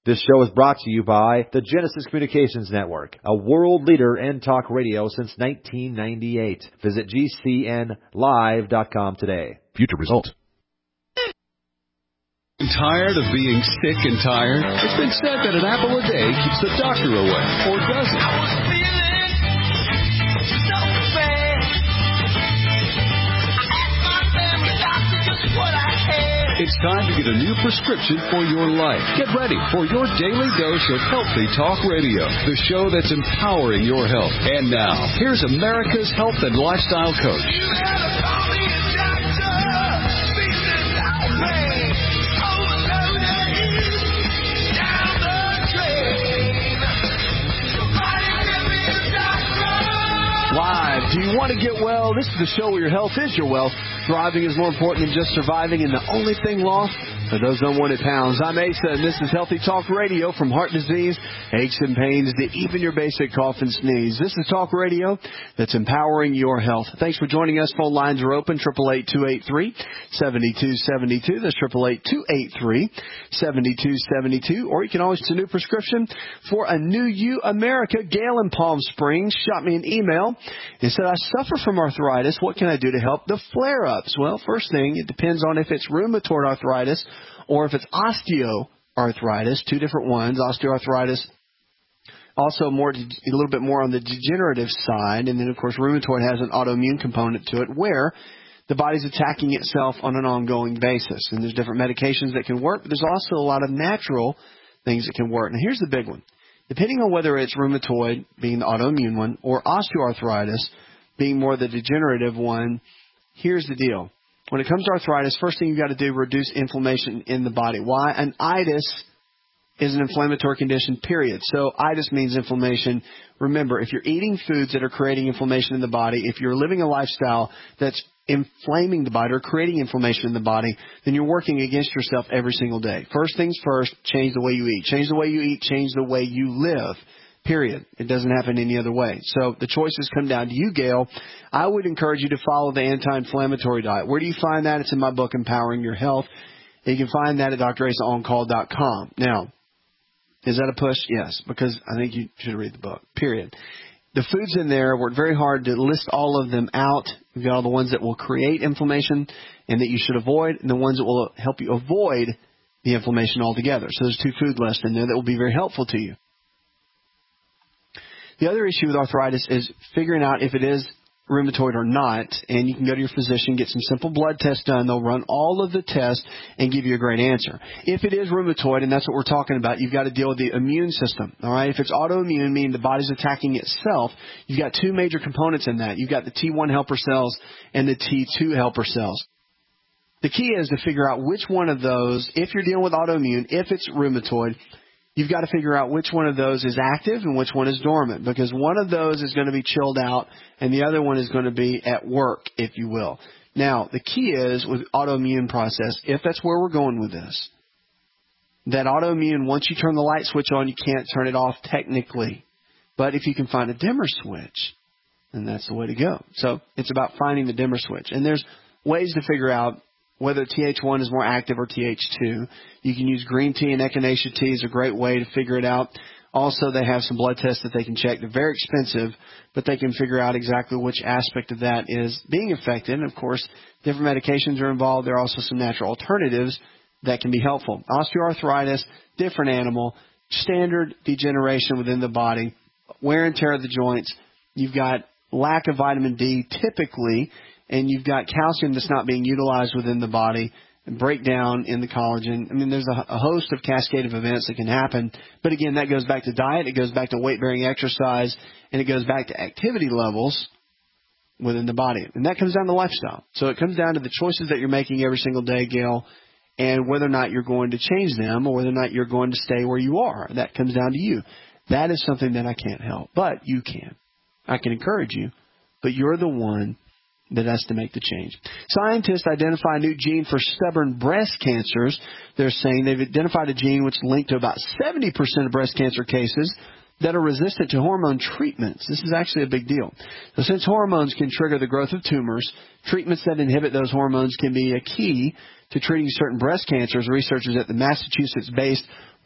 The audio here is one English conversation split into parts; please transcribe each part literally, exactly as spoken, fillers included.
This show is brought to you by the Genesis Communications Network, a world leader in talk radio since nineteen ninety-eight. Visit G C N live dot com today. Future results. Tired of being sick and tired? It's been said that an apple a day keeps the doctor away, or does it? I was feeling so bad. I asked my family doctor just what I had. It's time to get a new prescription for your life. Get ready for your daily dose of Healthy Talk Radio, the show that's empowering your health. And now, here's America's health and lifestyle coach. You gotta call me a doctor. Feeling like pain. Live. Do you want to get well? This is the show where your health is your wealth. Thriving is more important than just surviving, and the only thing lost are those unwanted pounds. I'm Asa, and this is Healthy Talk Radio. From heart disease, aches and pains, to even your basic cough and sneeze. This is talk radio that's empowering your health. Thanks for joining us. Phone lines are open, eight eight eight, two eight three, seven two seven two. That's eight eight eight, two eight three, seven two seven two. Or you can always get a new prescription for a new you. America, Gail in Palm Springs shot me an email and said, I suffer from arthritis. What can I do to help the flare-ups? Well, first thing, it depends on if it's rheumatoid arthritis or if it's osteoarthritis, two different ones. Osteoarthritis, also more, a little bit more on the degenerative side. And then, of course, rheumatoid has an autoimmune component to it where the body's attacking itself on an ongoing basis. And there's different medications that can work, but there's also a lot of natural things that can work. And here's the big one. Depending on whether it's rheumatoid, being the autoimmune one, or osteoarthritis, being more the degenerative one, here's the deal. When it comes to arthritis, first thing you've got to do, reduce inflammation in the body. Why? An itis is an inflammatory condition, period. So itis means inflammation. Remember, if you're eating foods that are creating inflammation in the body, if you're living a lifestyle that's inflaming the body or creating inflammation in the body, then you're working against yourself every single day. First things first, change the way you eat. Change the way you eat, change the way you live. Period. It doesn't happen any other way. So the choices come down to you, Gail. I would encourage you to follow the anti-inflammatory diet. Where do you find that? It's in my book, Empowering Your Health. And you can find that at D R Asa on call dot com. Now, is that a push? Yes, because I think you should read the book. Period. The foods in there work very hard to list all of them out. We've got all the ones that will create inflammation and that you should avoid, and the ones that will help you avoid the inflammation altogether. So there's two food lists in there that will be very helpful to you. The other issue with arthritis is figuring out if it is rheumatoid or not, and you can go to your physician, get some simple blood tests done. They'll run all of the tests and give you a great answer. If it is rheumatoid, and that's what we're talking about, you've got to deal with the immune system. All right. If it's autoimmune, meaning the body's attacking itself, you've got two major components in that. You've got the T one helper cells and the T two helper cells. The key is to figure out which one of those, if you're dealing with autoimmune, if it's rheumatoid, you've got to figure out which one of those is active and which one is dormant, because one of those is going to be chilled out and the other one is going to be at work, if you will. Now, the key is with autoimmune process, if that's where we're going with this, that autoimmune, once you turn the light switch on, you can't turn it off technically. But if you can find a dimmer switch, then that's the way to go. So it's about finding the dimmer switch. And there's ways to figure out whether T H one is more active or T H two. You can use green tea and echinacea tea is a great way to figure it out. Also, they have some blood tests that they can check. They're very expensive, but they can figure out exactly which aspect of that is being affected. And, of course, different medications are involved. There are also some natural alternatives that can be helpful. Osteoarthritis, different animal, standard degeneration within the body, wear and tear of the joints. You've got lack of vitamin D typically, and you've got calcium that's not being utilized within the body, and breakdown in the collagen. I mean, there's a, a host of cascade of events that can happen. But, again, that goes back to diet. It goes back to weight-bearing exercise, and it goes back to activity levels within the body. And that comes down to lifestyle. So it comes down to the choices that you're making every single day, Gail, and whether or not you're going to change them or whether or not you're going to stay where you are. That comes down to you. That is something that I can't help, but you can. I can encourage you, but you're the one that has to make the change. Scientists identify a new gene for stubborn breast cancers. They're saying they've identified a gene which is linked to about seventy percent of breast cancer cases that are resistant to hormone treatments. This is actually a big deal. So since hormones can trigger the growth of tumors, treatments that inhibit those hormones can be a key to treating certain breast cancers. Researchers at the Massachusetts-based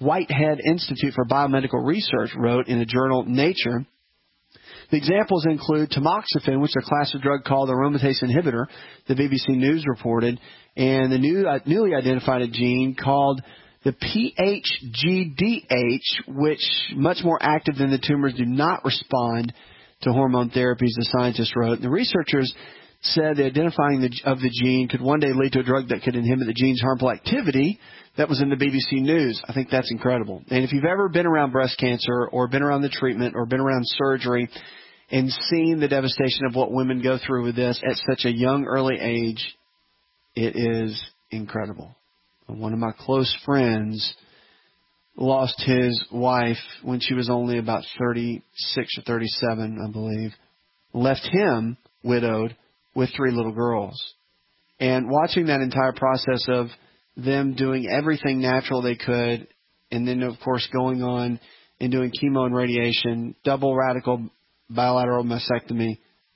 Whitehead Institute for Biomedical Research wrote in a journal, Nature. The examples include tamoxifen, which is a class of drug called the aromatase inhibitor, the B B C News reported, and the new, uh, newly identified a gene called the P H G D H, which, much more active than the tumors, do not respond to hormone therapies, the scientists wrote. And the researchers said that identifying the, of the gene could one day lead to a drug that could inhibit the gene's harmful activity. That was in the B B C News. I think that's incredible. And if you've ever been around breast cancer or been around the treatment or been around surgery and seen the devastation of what women go through with this at such a young, early age, it is incredible. One of my close friends lost his wife when she was only about thirty-six or thirty-seven, I believe, left him widowed with three little girls. And watching that entire process of them doing everything natural they could, and then, of course, going on and doing chemo and radiation, double radical bilateral mastectomy,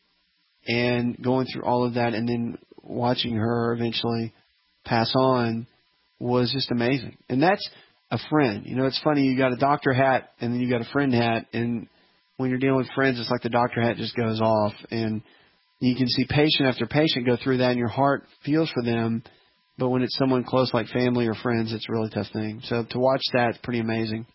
and going through all of that, and then watching her eventually pass on was just amazing. And that's a friend. You know, it's funny, you got a doctor hat and then you got a friend hat, and when you're dealing with friends, it's like the doctor hat just goes off, and you can see patient after patient go through that, and your heart feels for them. But when it's someone close like family or friends, it's a really tough thing. So to watch that, it's pretty amazing.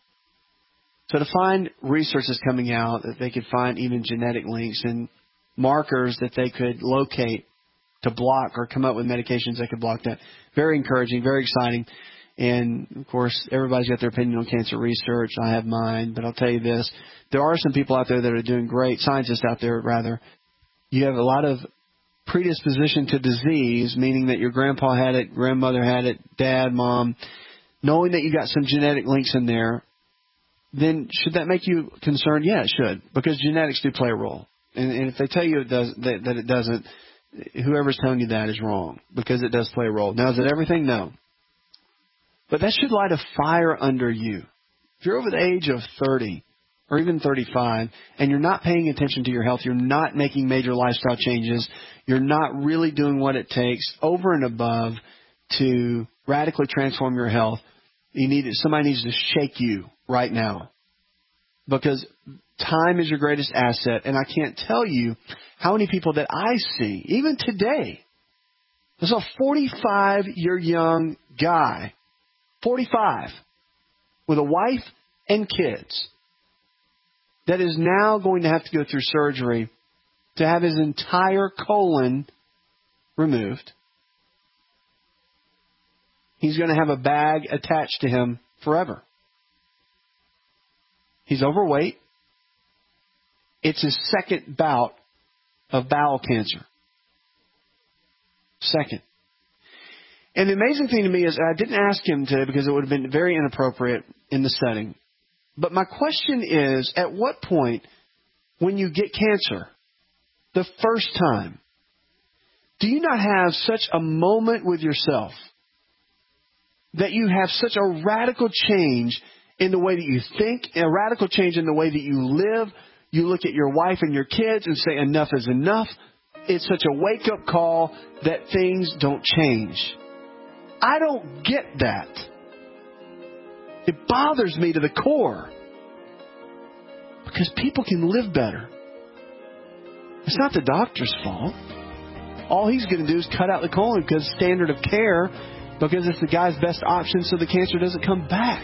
So to find research that's coming out that they could find even genetic links and markers that they could locate to block or come up with medications that could block that. Very encouraging, very exciting. And, of course, everybody's got their opinion on cancer research. I have mine. But I'll tell you this. There are some people out there that are doing great, scientists out there, rather. You have a lot of predisposition to disease, meaning that your grandpa had it, grandmother had it, dad, mom. Knowing that you got some genetic links in there, then should that make you concerned? Yeah, it should, because genetics do play a role. And, and if they tell you it does, that, that it doesn't, whoever's telling you that is wrong, because it does play a role. Now, is it everything? No. But that should light a fire under you. If you're over the age of thirty or even thirty-five and you're not paying attention to your health, you're not making major lifestyle changes, you're not really doing what it takes over and above to radically transform your health, you need somebody needs to shake you right now, because time is your greatest asset. And I can't tell you how many people that I see, even today. There's a forty-five-year young guy, forty-five, with a wife and kids, that is now going to have to go through surgery to have his entire colon removed. He's going to have a bag attached to him forever. He's overweight. It's his second bout of bowel cancer. Second. And the amazing thing to me is, I didn't ask him today because it would have been very inappropriate in the setting. But my question is, at what point, when you get cancer, the first time, do you not have such a moment with yourself that you have such a radical change in the way that you think, a radical change in the way that you live? You look at your wife and your kids and say, enough is enough. It's such a wake-up call that things don't change. I don't get that. It bothers me to the core, because people can live better. It's not the doctor's fault. All he's going to do is cut out the colon because standard of care, because it's the guy's best option so the cancer doesn't come back.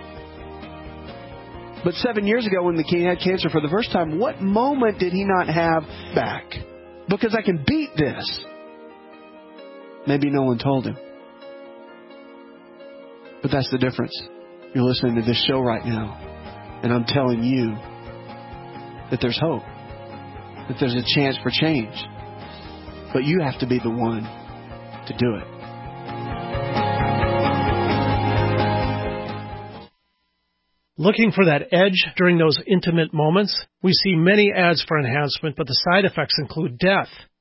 But seven years ago when the king had cancer for the first time, what moment did he not have back? Because I can beat this. Maybe no one told him. But that's the difference. You're listening to this show right now, and I'm telling you that there's hope, that there's a chance for change. But you have to be the one to do it. Looking for that edge during those intimate moments? We see many ads for enhancement, but the side effects include death.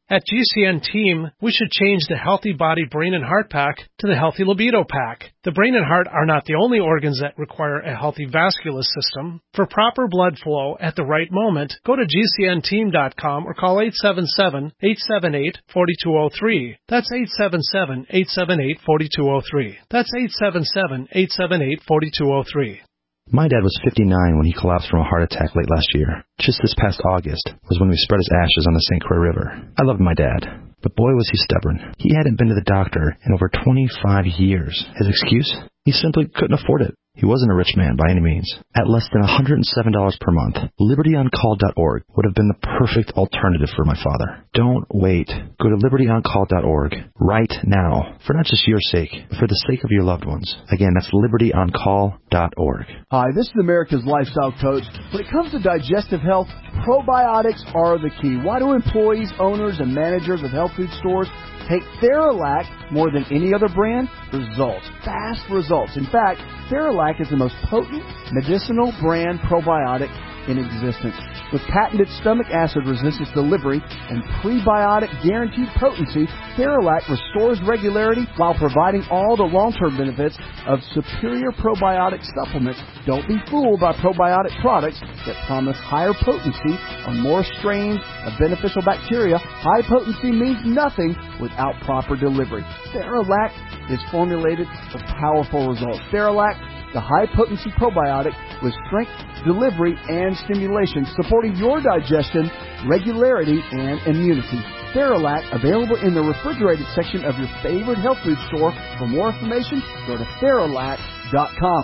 At G C N Team, we should change the Healthy Body, Brain, and Heart Pack to the Healthy Libido Pack. The brain and heart are not the only organs that require a healthy vascular system. For proper blood flow at the right moment, go to G C N team dot com or call eight seven seven, eight seven eight, four two zero three. That's eight seven seven, eight seven eight, four two zero three. That's eight seven seven, eight seven eight, four two zero three. My dad was fifty-nine when he collapsed from a heart attack late last year. Just this past August was when we spread his ashes on the Saint Croix River. I loved my dad, but boy was he stubborn. He hadn't been to the doctor in over twenty-five years. His excuse? He simply couldn't afford it. He wasn't a rich man by any means. At less than one hundred seven dollars per month, liberty on call dot org would have been the perfect alternative for my father. Don't wait. Go to liberty on call dot org right now, for not just your sake, but for the sake of your loved ones. Again, that's liberty on call dot org. Hi, this is America's Lifestyle Coach. When it comes to digestive health, probiotics are the key. Why do employees, owners, and managers of health food stores take Theralac more than any other brand? Results. Fast results. In fact, Theralac is the most potent medicinal brand probiotic in existence. With patented stomach acid resistance delivery and prebiotic guaranteed potency, Theralac restores regularity while providing all the long-term benefits of superior probiotic supplements. Don't be fooled by probiotic products that promise higher potency or more strains of beneficial bacteria. High potency means nothing without proper delivery. Theralac is formulated for powerful results. Theralac, the high-potency probiotic with strength, delivery, and stimulation, supporting your digestion, regularity, and immunity. Theralac, available in the refrigerated section of your favorite health food store. For more information, go to Theralac dot com.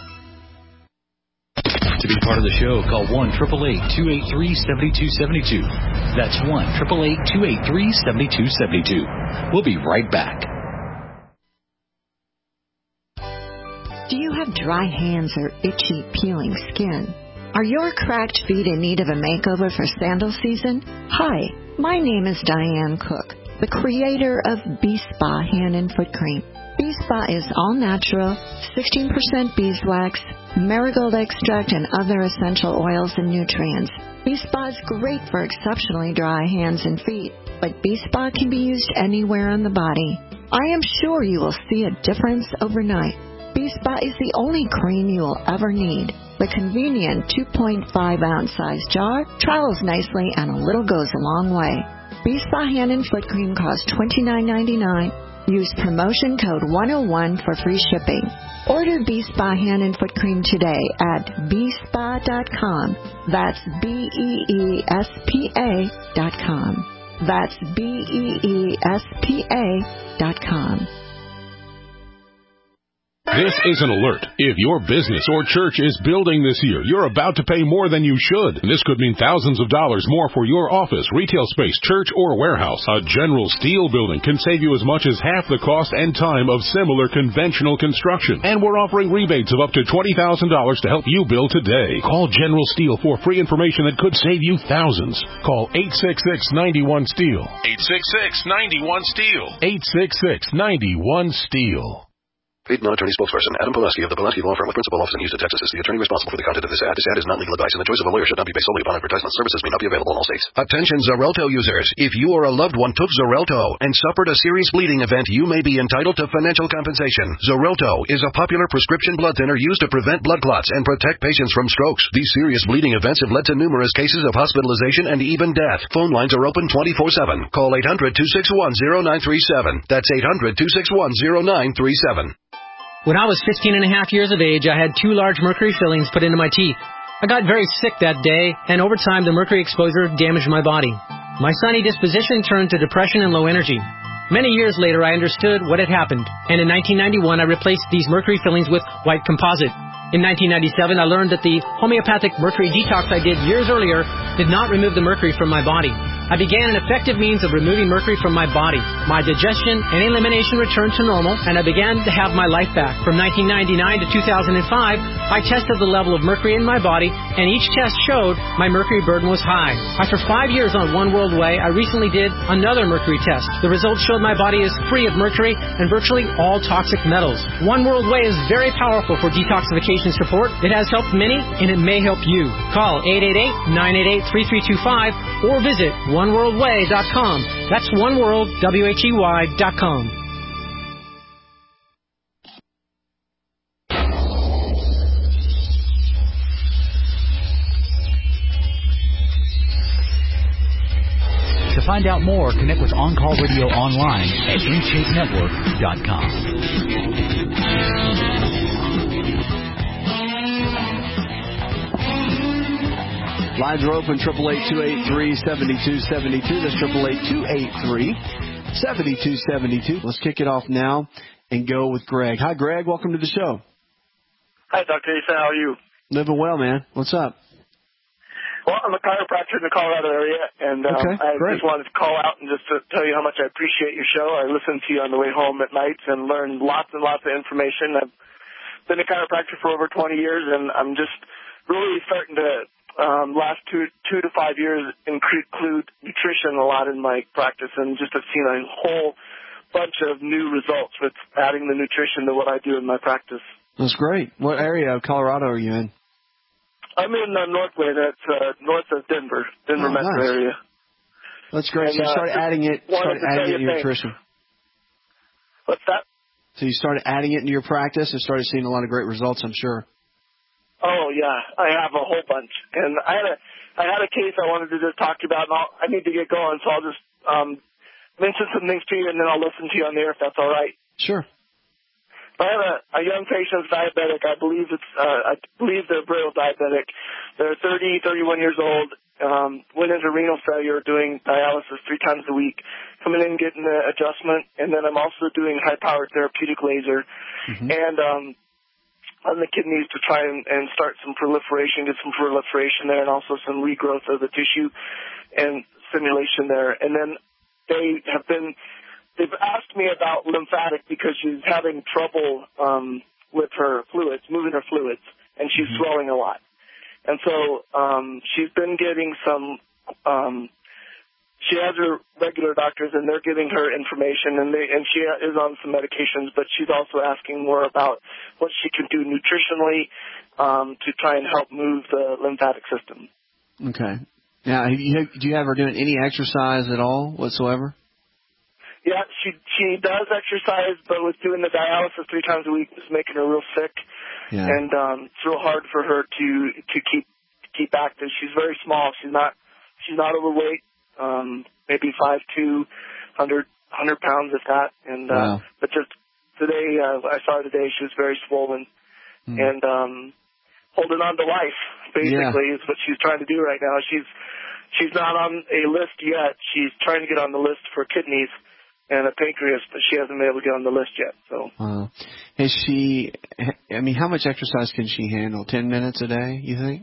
To be part of the show, call one eight eight eight, two eight three, seven two seven two. That's one eight eight eight, two eight three, seven two seven two. We'll be right back. Do you have dry hands or itchy, peeling skin? Are your cracked feet in need of a makeover for sandal season? Hi, my name is Diane Cook, the creator of B-Spa Hand and Foot Cream. B-Spa is all natural, sixteen percent beeswax, marigold extract, and other essential oils and nutrients. B-Spa is great for exceptionally dry hands and feet, but B-Spa can be used anywhere on the body. I am sure you will see a difference overnight. B-Spa is the only cream you will ever need. The convenient two point five ounce size jar travels nicely and a little goes a long way. B-Spa Hand and Foot Cream costs twenty-nine ninety-nine. Use promotion code one oh one for free shipping. Order B-Spa Hand and Foot Cream today at B spa dot com. That's B E E S P A dot com. That's B E E S P A dot com. This is an alert. If your business or church is building this year, you're about to pay more than you should. This could mean thousands of dollars more for your office, retail space, church, or warehouse. A General Steel building can save you as much as half the cost and time of similar conventional construction. And we're offering rebates of up to twenty thousand dollars to help you build today. Call General Steel for free information that could save you thousands. Call eight six six, nine one, STEEL. eight six six, nine one, STEEL. eight six six, nine one, STEEL. Paid non-attorney spokesperson Adam Pulaski of the Pulaski Law Firm with principal office in Houston, Texas is the attorney responsible for the content of this ad. This ad is not legal advice, and the choice of a lawyer should not be based solely upon advertisement. Services may not be available in all states. Attention Xarelto users. If you or a loved one took Xarelto and suffered a serious bleeding event, you may be entitled to financial compensation. Xarelto is a popular prescription blood thinner used to prevent blood clots and protect patients from strokes. These serious bleeding events have led to numerous cases of hospitalization and even death. Phone lines are open twenty-four seven. Call eight hundred, two six one, zero nine three seven. That's eight hundred, two six one, zero nine three seven. When I was fifteen and a half years of age, I had two large mercury fillings put into my teeth. I got very sick that day, and over time, the mercury exposure damaged my body. My sunny disposition turned to depression and low energy. Many years later, I understood what had happened, and in nineteen ninety-one, I replaced these mercury fillings with white composite. In nineteen ninety-seven, I learned that the homeopathic mercury detox I did years earlier did not remove the mercury from my body. I began an effective means of removing mercury from my body. My digestion and elimination returned to normal, and I began to have my life back. From nineteen ninety-nine to two thousand five, I tested the level of mercury in my body, and each test showed my mercury burden was high. After five years on One World Way, I recently did another mercury test. The results showed my body is free of mercury and virtually all toxic metals. One World Way is very powerful for detoxification support. It has helped many, and it may help you. Call eight eight eight, nine eight eight, three three two five or visit one world way dot com. That's oneworld, W H E Y, dot com. To find out more, connect with On Call Radio online at in shape network dot com. Lines are open, eight eight eight, two eight three, seven two seven two. That's eight eight eight, two eight three, seven two seven two. Let's kick it off now and go with Greg. Hi, Greg. Welcome to the show. Hi, Doctor Asa. How are you? Living well, man. What's up? Well, I'm a chiropractor in the Colorado area, and um, okay, I great. just wanted to call out and just to tell you how much I appreciate your show. I listen to you on the way home at nights and learn lots and lots of information. I've been a chiropractor for over twenty years, and I'm just really starting to, um, last two two to five years, include nutrition a lot in my practice, and just have seen a whole bunch of new results with adding the nutrition to what I do in my practice. That's great. What area of Colorado are you in? I'm in uh, Northway. That's uh, north of Denver, Denver oh, metro nice. area. That's great. And, so you started uh, adding it, started adding it to your things. nutrition. What's that? So you started adding it into your practice and started seeing a lot of great results, I'm sure. Oh yeah, I have a whole bunch, and I had a I had a case I wanted to just talk to you about, and I'll, I need to get going, so I'll just um, mention some things to you, and then I'll listen to you on the air if that's all right. Sure. I have a, a young patient's diabetic. I believe it's uh, I believe they're brittle diabetic. They're thirty, thirty-one years old. Um, went into renal failure, doing dialysis three times a week. Coming in, getting the adjustment, and then I'm also doing high-powered therapeutic laser, mm-hmm. and um, on the kidneys to try and, and start some proliferation, get some proliferation there, and also some regrowth of the tissue and stimulation there. And then they have been. They've asked me about lymphatic because she's having trouble um, with her fluids, moving her fluids, and she's mm-hmm. swelling a lot. And so um, she's been getting some um, – she has her regular doctors, and they're giving her information, and, they, and she is on some medications, but she's also asking more about what she can do nutritionally um, to try and help move the lymphatic system. Okay. Now, have you, do you have her doing any exercise at all whatsoever? Yeah, she she does exercise, but with doing the dialysis three times a week, it's making her real sick, yeah. and um, it's real hard for her to to keep keep active. She's very small. She's not she's not overweight. Um, maybe five two, hundred hundred pounds if that. And uh, wow. but just today, uh, I saw her today. She was very swollen, hmm. and um, holding on to life. Basically, yeah. is what she's trying to do right now. She's she's not on a list yet. She's trying to get on the list for kidneys and a pancreas, but she hasn't been able to get on the list yet. So, wow. Is she? I mean, how much exercise can she handle? Ten minutes a day, you think?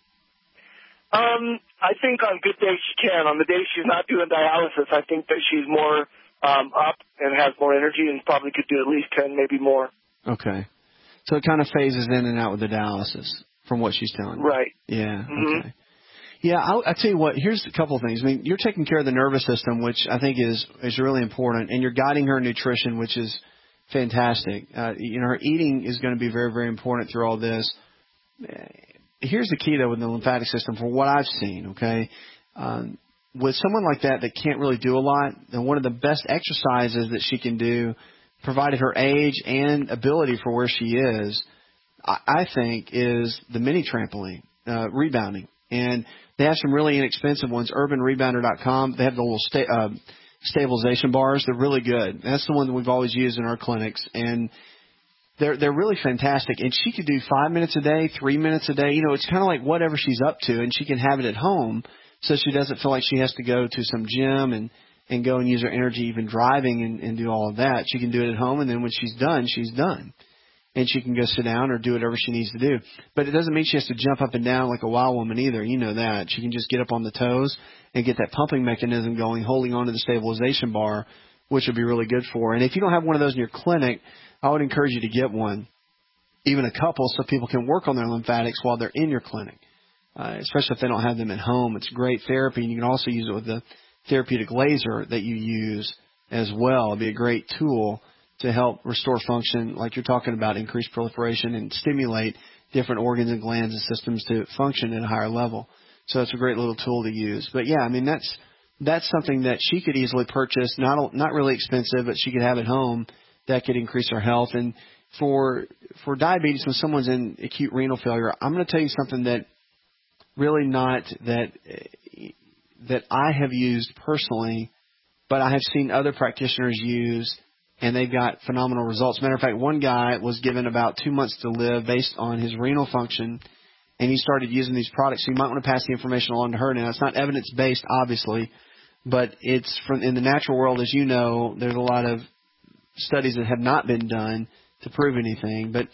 Um, I think on good days she can. On the days she's not doing dialysis, I think that she's more um, up and has more energy, and probably could do at least ten, maybe more. Okay, so it kind of phases in and out with the dialysis, from what she's telling me. Right. Yeah. Mm-hmm. Okay. Yeah, I'll, I'll tell you what, here's a couple of things. I mean, you're taking care of the nervous system, which I think is, is really important, and you're guiding her nutrition, which is fantastic. Uh, you know, her eating is going to be very, very important through all this. Here's the key, though, with the lymphatic system, from what I've seen, okay? Um, with someone like that that can't really do a lot, then one of the best exercises that she can do, provided her age and ability for where she is, I, I think, is the mini trampoline, uh, rebounding. And they have some really inexpensive ones, urban rebounder dot com. They have the little sta- uh, stabilization bars. They're really good. That's the one that we've always used in our clinics. And they're they're really fantastic. And she could do five minutes a day, three minutes a day. You know, it's kind of like whatever she's up to, and she can have it at home so she doesn't feel like she has to go to some gym and, and go and use her energy even driving and, and do all of that. She can do it at home, and then when she's done, she's done. And she can go sit down or do whatever she needs to do. But it doesn't mean she has to jump up and down like a wild woman either. You know that. She can just get up on the toes and get that pumping mechanism going, holding on to the stabilization bar, which would be really good for her. And if you don't have one of those in your clinic, I would encourage you to get one, even a couple, so people can work on their lymphatics while they're in your clinic, uh, especially if they don't have them at home. It's great therapy, and you can also use it with the therapeutic laser that you use as well. It'd be a great tool to help restore function, like you're talking about, increase proliferation and stimulate different organs and glands and systems to function at a higher level. So it's a great little tool to use. But, yeah, I mean, that's that's something that she could easily purchase, not not really expensive, but she could have at home that could increase her health. And for for diabetes, when someone's in acute renal failure, I'm going to tell you something that really not that that I have used personally, but I have seen other practitioners use, and they've got phenomenal results. Matter of fact, one guy was given about two months to live based on his renal function, and he started using these products. So you might want to pass the information along to her. Now, it's not evidence-based, obviously, but it's from in the natural world, as you know, there's a lot of studies that have not been done to prove anything. But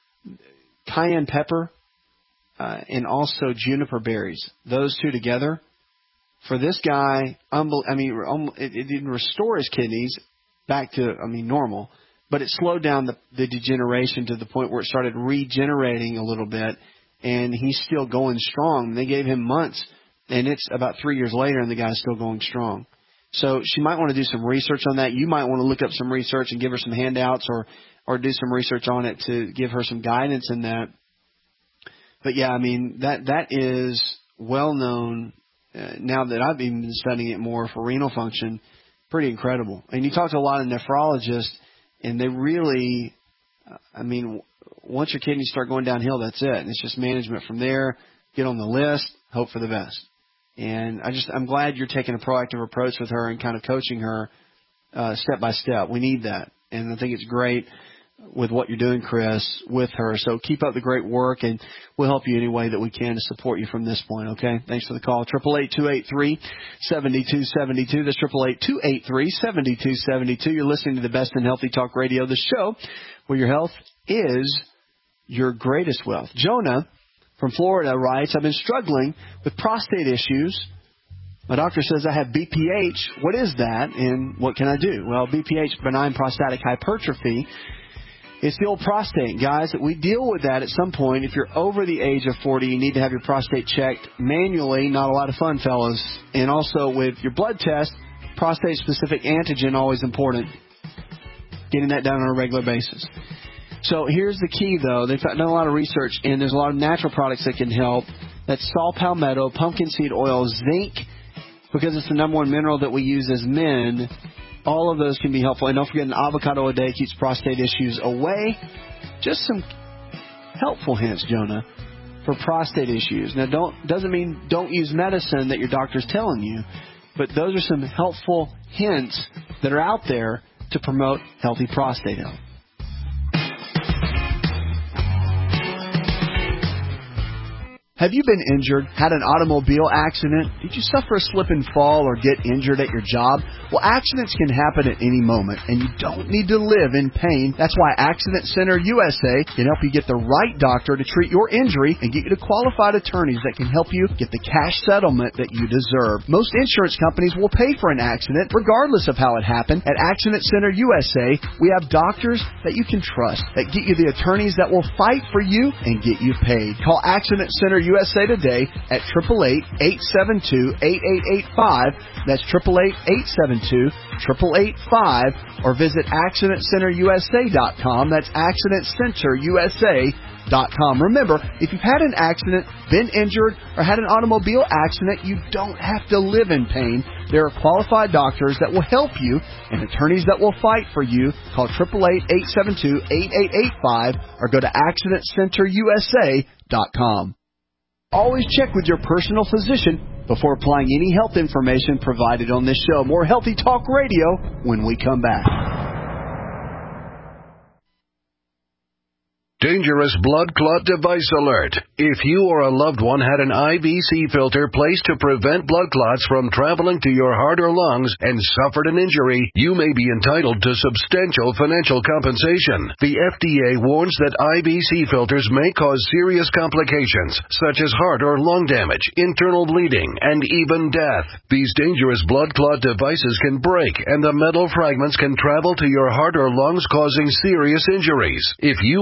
cayenne pepper uh, and also juniper berries, those two together, for this guy, unbel- I mean, it, it didn't restore his kidneys back to, I mean, normal, but it slowed down the, the degeneration to the point where it started regenerating a little bit, and he's still going strong. They gave him months, and it's about three years later, and the guy's still going strong. So she might want to do some research on that. You might want to look up some research and give her some handouts or, or do some research on it to give her some guidance in that. But, yeah, I mean, that that is well-known uh, now that I've even been studying it more for renal function. Pretty incredible. And you talk to a lot of nephrologists, and they really, I mean, once your kidneys start going downhill, that's it. And it's just management from there. Get on the list, hope for the best. And I just, I'm glad you're taking a proactive approach with her and kind of coaching her uh, step by step. We need that. And I think it's great with what you're doing, Chris, with her. So keep up the great work, and we'll help you any way that we can to support you from this point, okay? Thanks for the call. eight eight eight, two eight three, seven two seven two. That's eight eight eight, two eight three, seven two seven two. You're listening to the Best in Healthy Talk Radio, the show where your health is your greatest wealth. Jonah from Florida writes, I've been struggling with prostate issues. My doctor says I have B P H. What is that, and what can I do? Well, B P H, benign prostatic hypertrophy. It's the old prostate, guys. We deal with that at some point. If you're over the age of forty, you need to have your prostate checked manually. Not a lot of fun, fellas. And also with your blood test, prostate-specific antigen, always important. Getting that done on a regular basis. So here's the key, though. They've done a lot of research, and there's a lot of natural products that can help. That's saw palmetto, pumpkin seed oil, zinc, because it's the number one mineral that we use as men. All of those can be helpful. And don't forget, an avocado a day keeps prostate issues away. Just some helpful hints, Jonah, for prostate issues. Now, don't doesn't mean don't use medicine that your doctor's telling you, but those are some helpful hints that are out there to promote healthy prostate health. Have you been injured, had an automobile accident? Did you suffer a slip and fall or get injured at your job? Well, accidents can happen at any moment, and you don't need to live in pain. That's why Accident Center U S A can help you get the right doctor to treat your injury and get you to qualified attorneys that can help you get the cash settlement that you deserve. Most insurance companies will pay for an accident, regardless of how it happened. At Accident Center U S A, we have doctors that you can trust, that get you the attorneys that will fight for you and get you paid. Call Accident Center U S A today at eight eight eight, eight seven two, eight eight eight five. That's eight eight eight, eight seven two, eight eight eight five. Or visit accident center U S A dot com. That's accident center U S A dot com. Remember, if you've had an accident, been injured, or had an automobile accident, you don't have to live in pain. There are qualified doctors that will help you and attorneys that will fight for you. Call eight eight eight, eight seven two, eight eight eight five or go to accident center U S A dot com. Always check with your personal physician before applying any health information provided on this show. More Healthy Talk Radio when we come back. Dangerous blood clot device alert. If you or a loved one had an I V C filter placed to prevent blood clots from traveling to your heart or lungs and suffered an injury, you may be entitled to substantial financial compensation. The F D A warns that I V C filters may cause serious complications, such as heart or lung damage, internal bleeding, and even death. These dangerous blood clot devices can break, and the metal fragments can travel to your heart or lungs, causing serious injuries. If you or a loved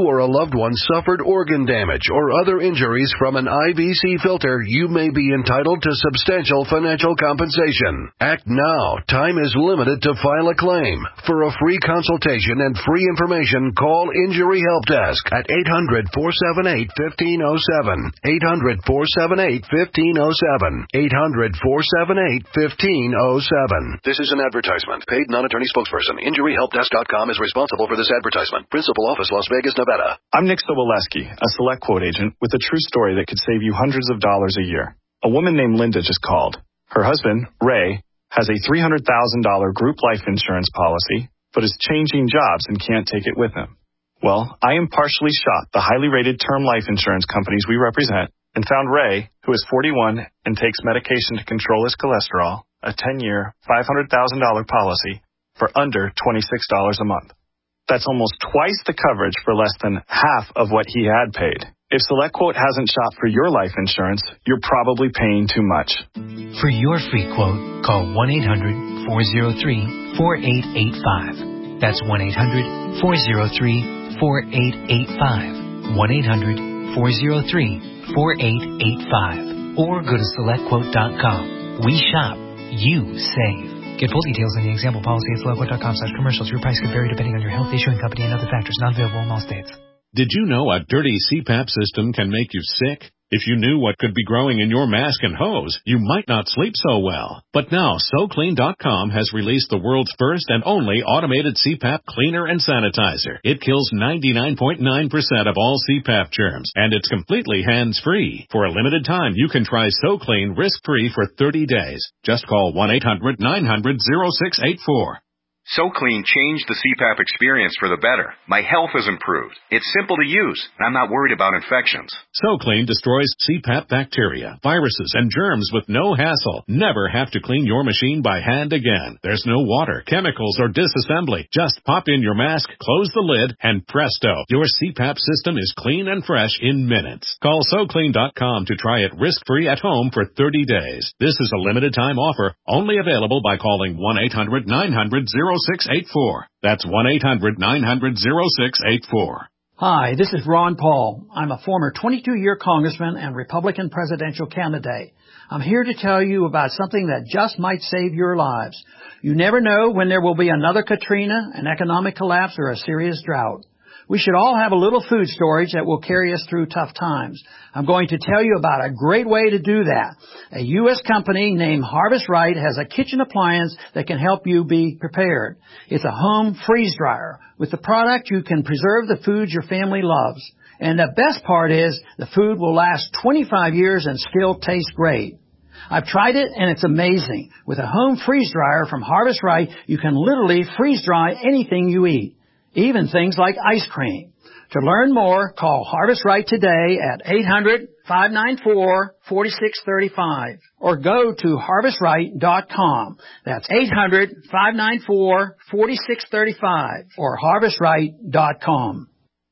loved one suffered organ damage or other injuries from an I V C filter, you may be entitled to substantial financial compensation. Act now. Time is limited to file a claim. For a free consultation and free information, call Injury Help Desk at eight hundred, four seven eight, one five zero seven. eight hundred, four seven eight, one five zero seven. eight hundred, four seven eight, one five zero seven. This is an advertisement. Paid non-attorney spokesperson. Injury Help Desk dot com is responsible for this advertisement. Principal office, Las Vegas, Nevada. I'm Nick Soboleski, a Select Quote agent with a true story that could save you hundreds of dollars a year. A woman named Linda just called. Her husband, Ray, has a three hundred thousand dollars group life insurance policy, but is changing jobs and can't take it with him. Well, I impartially shot the highly rated term life insurance companies we represent and found Ray, who is forty-one and takes medication to control his cholesterol, a ten-year, five hundred thousand dollars policy for under twenty-six dollars a month. That's almost twice the coverage for less than half of what he had paid. If SelectQuote hasn't shopped for your life insurance, you're probably paying too much. For your free quote, call one eight hundred, four oh three, four eight eight five. That's one eight hundred, four oh three, four eight eight five. one eight hundred, four oh three, four eight eight five. Or go to select quote dot com. We shop. You save. Get full details on the example policy at select quote dot com slash commercials. Your price could vary depending on your health, issuing company, and other factors. Not available in all states. Did you know a dirty C PAP system can make you sick? If you knew what could be growing in your mask and hose, you might not sleep so well. But now, So Clean dot com has released the world's first and only automated C PAP cleaner and sanitizer. It kills ninety-nine point nine percent of all C PAP germs, and it's completely hands-free. For a limited time, you can try So Clean risk-free for thirty days. Just call one eight hundred, nine hundred, oh six eight four. So Clean changed the C PAP experience for the better. My health has improved. It's simple to use, and I'm not worried about infections. So Clean destroys C PAP bacteria, viruses, and germs with no hassle. Never have to clean your machine by hand again. There's no water, chemicals, or disassembly. Just pop in your mask, close the lid, and presto, your C PAP system is clean and fresh in minutes. Call So Clean dot com to try it risk-free at home for thirty days. This is a limited-time offer, only available by calling one eight hundred, nine hundred, oh six eight four. That's one eight hundred, nine hundred, oh six eight four. Hi, this is Ron Paul. I'm a former twenty-two-year congressman and Republican presidential candidate. I'm here to tell you about something that just might save your lives. You never know when there will be another Katrina, an economic collapse, or a serious drought. We should all have a little food storage that will carry us through tough times. I'm going to tell you about a great way to do that. A U S company named Harvest Right has a kitchen appliance that can help you be prepared. It's a home freeze dryer. With the product, you can preserve the foods your family loves. And the best part is the food will last twenty-five years and still taste great. I've tried it, and it's amazing. With a home freeze dryer from Harvest Right, you can literally freeze dry anything you eat, even things like ice cream. To learn more, call Harvest Right today at eight hundred, five nine four, four six three five or go to harvest right dot com. That's eight hundred, five nine four, four six three five or harvest right dot com.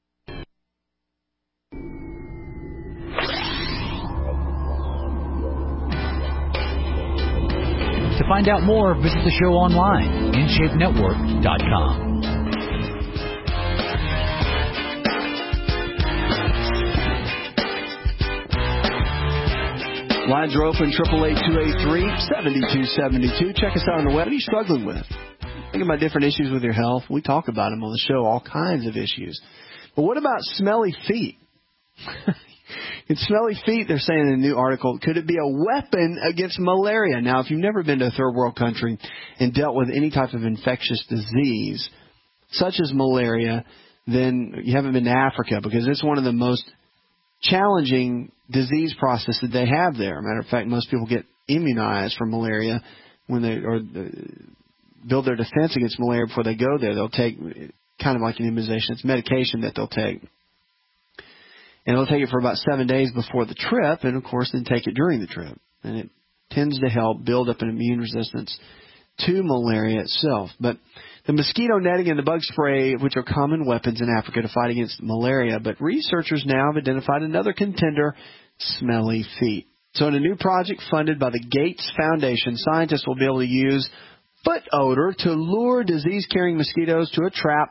To find out more, visit the show online, in shape network dot com. Lines are open, eight eight eight, two eight three, seven two seven two. Check us out on the web. What are you struggling with? Think about different issues with your health. We talk about them on the show, all kinds of issues. But what about smelly feet? In smelly feet, they're saying in a new article, could it be a weapon against malaria? Now, if you've never been to a third world country and dealt with any type of infectious disease, such as malaria, then you haven't been to Africa, because it's one of the most challenging disease process that they have there. Matter of fact, most people get immunized for malaria when they or uh, build their defense against malaria before they go there. They'll take kind of like an immunization. It's medication that they'll take. And they'll take it for about seven days before the trip, and, of course, then take it during the trip. And it tends to help build up an immune resistance to malaria itself. But the mosquito netting and the bug spray, which are common weapons in Africa to fight against malaria, but researchers now have identified another contender, smelly feet. So in a new project funded by the Gates Foundation, scientists will be able to use foot odor to lure disease-carrying mosquitoes to a trap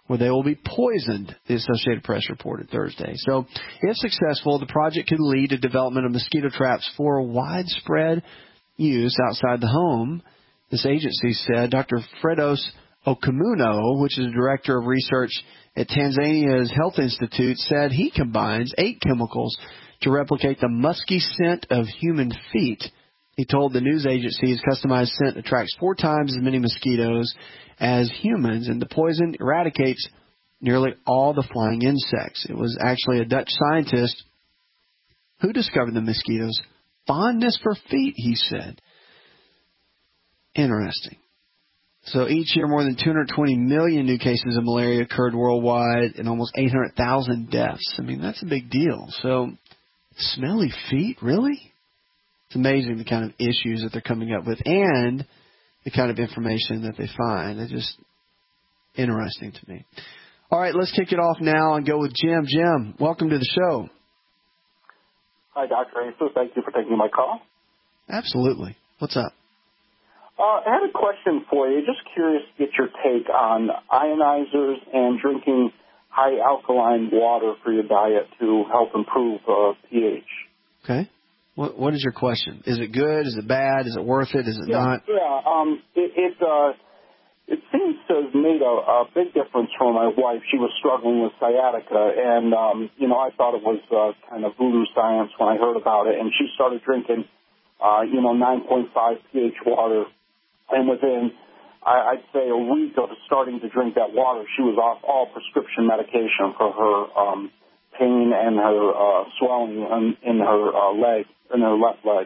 where they will be poisoned, the Associated Press reported Thursday. So, if successful, the project could lead to development of mosquito traps for widespread use outside the home. This agency said. Doctor Fredos Okamuno, which is the director of research at Tanzania's Health Institute, said he combines eight chemicals to replicate the musky scent of human feet. He told the news agency his customized scent attracts four times as many mosquitoes as humans, and the poison eradicates nearly all the flying insects. It was actually a Dutch scientist who discovered the mosquitoes' fondness for feet, he said. Interesting. So each year, more than two hundred twenty million new cases of malaria occurred worldwide and almost eight hundred thousand deaths. I mean, that's a big deal. So, smelly feet, really? It's amazing the kind of issues that they're coming up with and the kind of information that they find. It's just interesting to me. All right, let's kick it off now and go with Jim. Jim, welcome to the show. Hi, Doctor Asa. Thank you for taking my call. Absolutely. What's up? Uh, I had a question for you. Just curious to get your take on ionizers and drinking high alkaline water for your diet to help improve uh, pH. Okay. What What is your question? Is it good? Is it bad? Is it worth it? Is it yeah, not? Yeah. Um. It it, uh, it seems to have made a, a big difference for my wife. She was struggling with sciatica, and um, you know, I thought it was uh, kind of voodoo science when I heard about it. And she started drinking, uh, you know, nine point five pH water. And within, I, I'd say, a week of starting to drink that water, she was off all prescription medication for her um, pain and her uh, swelling in, in her uh, leg, in her left leg.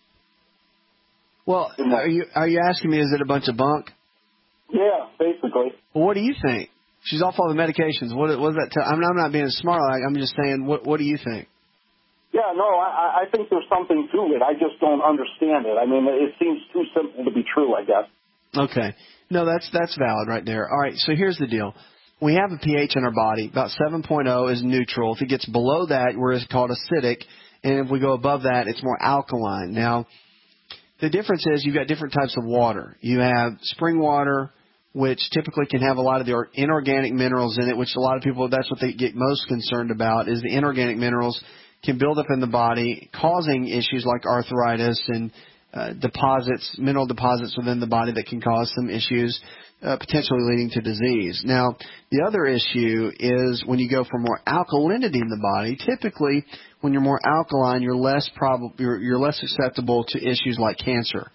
Well, are you are you asking me, is it a bunch of bunk? Yeah, basically. Well, what do you think? She's off all the medications. What, what does that tell? I mean, I'm not being smart. I'm just saying, what what do you think? Yeah, no, I, I think there's something to it. I just don't understand it. I mean, it seems too simple to be true, I guess. Okay. No, that's that's valid right there. All right, so here's the deal. We have a pH in our body. About seven point oh is neutral. If it gets below that, we're called acidic. And if we go above that, it's more alkaline. Now, the difference is you've got different types of water. You have spring water, which typically can have a lot of the inorganic minerals in it, which a lot of people, that's what they get most concerned about, is the inorganic minerals can build up in the body, causing issues like arthritis and uh, deposits, mineral deposits within the body that can cause some issues, uh, potentially leading to disease. Now, the other issue is when you go for more alkalinity in the body. Typically, when you're more alkaline, you're less probable, you're, you're less susceptible to issues like cancer.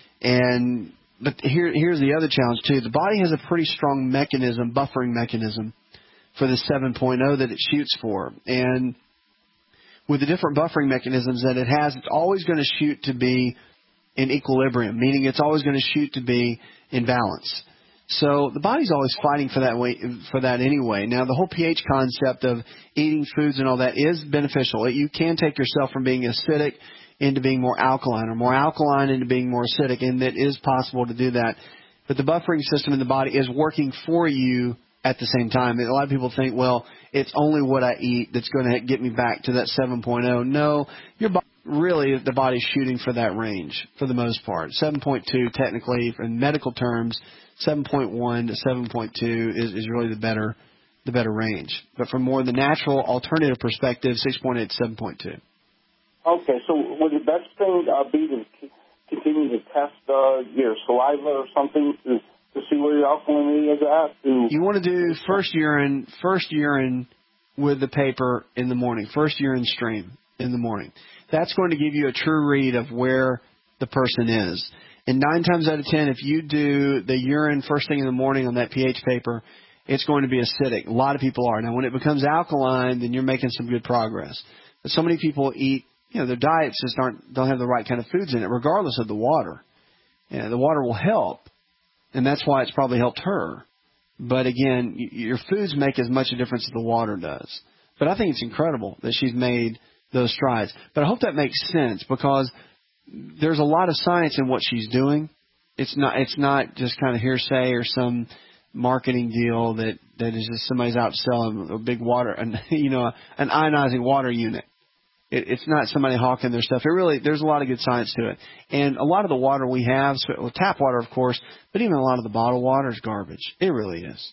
And but here, here's the other challenge too. The body has a pretty strong mechanism, buffering mechanism, for the seven point oh that it shoots for, and with the different buffering mechanisms that it has, it's always going to shoot to be in equilibrium, meaning it's always going to shoot to be in balance. So the body's always fighting for that way, for that anyway. Now, the whole pH concept of eating foods and all that is beneficial. You can take yourself from being acidic into being more alkaline, or more alkaline into being more acidic, and it is possible to do that. But the buffering system in the body is working for you at the same time. A lot of people think, well, it's only what I eat that's going to get me back to that seven point oh. No, your body, really, the body's shooting for that range for the most part. seven point two, technically, in medical terms, seven point one to seven point two is, is really the better the better range. But from more the natural alternative perspective, six point eight to seven point two. Okay, so would the best thing uh, be to continue to test uh, your saliva or something to to see where your alkalinity is at? To you want to do first urine, first urine with the paper in the morning, first urine stream in the morning. That's going to give you a true read of where the person is. And nine times out of ten, if you do the urine first thing in the morning on that pH paper, it's going to be acidic. A lot of people are. Now, when it becomes alkaline, then you're making some good progress. But so many people eat, you know, their diets just aren't, don't have the right kind of foods in it, regardless of the water. You know, the water will help. And that's why it's probably helped her. But again, your foods make as much a difference as the water does. But I think it's incredible that she's made those strides. But I hope that makes sense, because there's a lot of science in what she's doing. It's not it's not just kind of hearsay or some marketing deal that, that is just somebody's out selling a big water, and you know, an ionizing water unit. It, it's not somebody hawking their stuff. It really, there's a lot of good science to it. And a lot of the water we have, so, well, tap water, of course, but even a lot of the bottled water is garbage. It really is.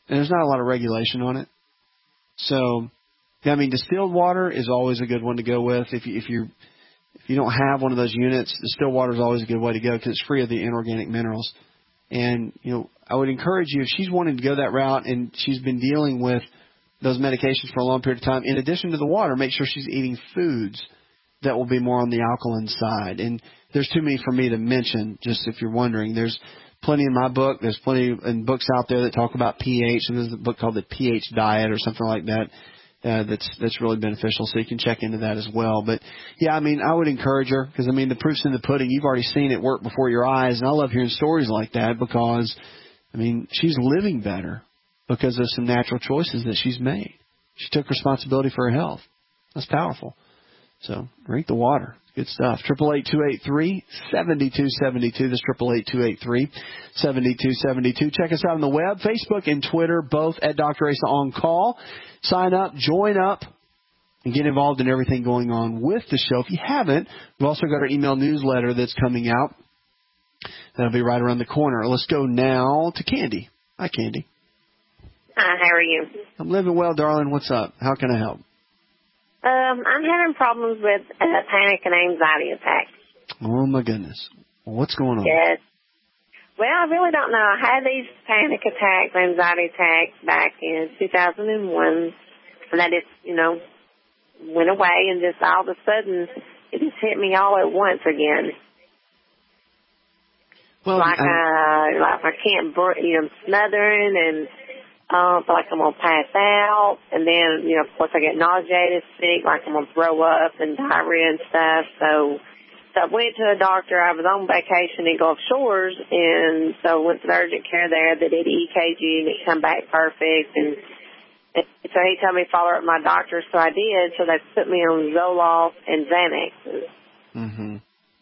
and there's not a lot of regulation on it. So, I mean, distilled water is always a good one to go with. If you, if you if you don't have one of those units, distilled water is always a good way to go because it's free of the inorganic minerals. And, you know, I would encourage you, if she's wanting to go that route and she's been dealing with those medications for a long period of time, in addition to the water, make sure she's eating foods that will be more on the alkaline side. And there's too many for me to mention, just if you're wondering. There's plenty in my book. There's plenty in books out there that talk about pH. And there's a book called the pH Diet or something like that uh, that's that's really beneficial. So you can check into that as well. But, yeah, I mean, I would encourage her because, I mean, the proof's in the pudding. You've already seen it work before your eyes. And I love hearing stories like that because, I mean, she's living better because of some natural choices that she's made. She took responsibility for her health. That's powerful. So drink the water. Good stuff. triple eight two eight three seven two seven two. This triple eight two eight three seven two seven two. Check us out on the web, Facebook and Twitter, both at Doctor Asa On Call. Sign up, join up, and get involved in everything going on with the show. If you haven't, we've also got our email newsletter that's coming out. That'll be right around the corner. Let's go now to Candy. Hi, Candy. Hi, how are you? I'm living well, darling. What's up? How can I help? Um, I'm having problems with uh, panic and anxiety attacks. Oh, my goodness. Well, what's going on? Yes. Well, I really don't know. I had these panic attacks, anxiety attacks back in two thousand one, and that just, you know, went away, and just all of a sudden, it just hit me all at once again. Well, like, I, uh, like I can't breathe, you know, I'm smothering, and Um, feel like I'm going to pass out, and then, you know, of course I get nauseated, sick, like I'm going to throw up and diarrhea and stuff. So, so I went to a doctor. I was on vacation in Gulf Shores, and so I went to the urgent care there. They did E K G, and it come back perfect. And, and so he told me to follow up with my doctor, so I did. So they put me on Zoloft and Xanax. Mm-hmm.